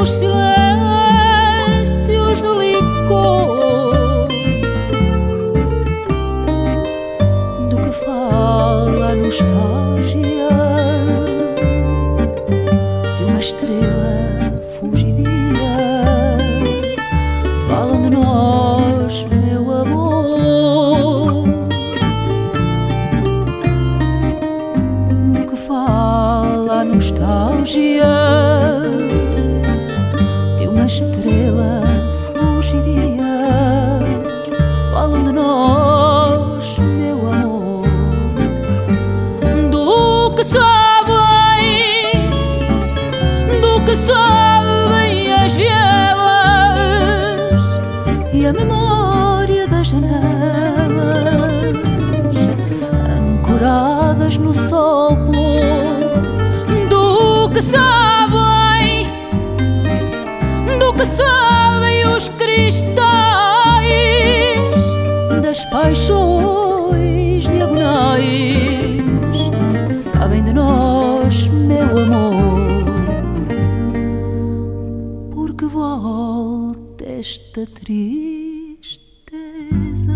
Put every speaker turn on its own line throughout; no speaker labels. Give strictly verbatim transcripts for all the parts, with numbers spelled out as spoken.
os silêncios de licor, do que fala a nostalgia de uma estrela fugidia. Falam de nós, meu amor, do que fala a nostalgia de uma estrela fugidia. Falam de nós, meu amor, do que sabem, do que sabem as vielas e a memória das janelas ancoradas no sol pôr. Do que sabem, do que sabem os cristais das paixões diagonais. Sabem de nós, meu amor, porque volta esta tristeza.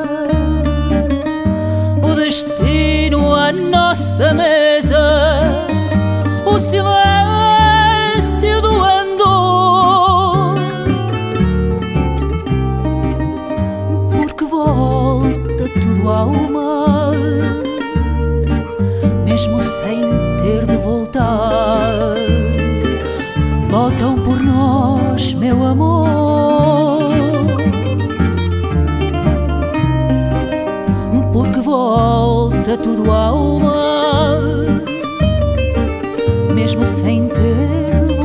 O destino à nossa mesa, o silêncio do andor, porque volta tudo ao mar, mesmo sem ter de voltar. Voltam por nós, meu amor, porque volta tudo ao mar, mesmo sem ter de voltar.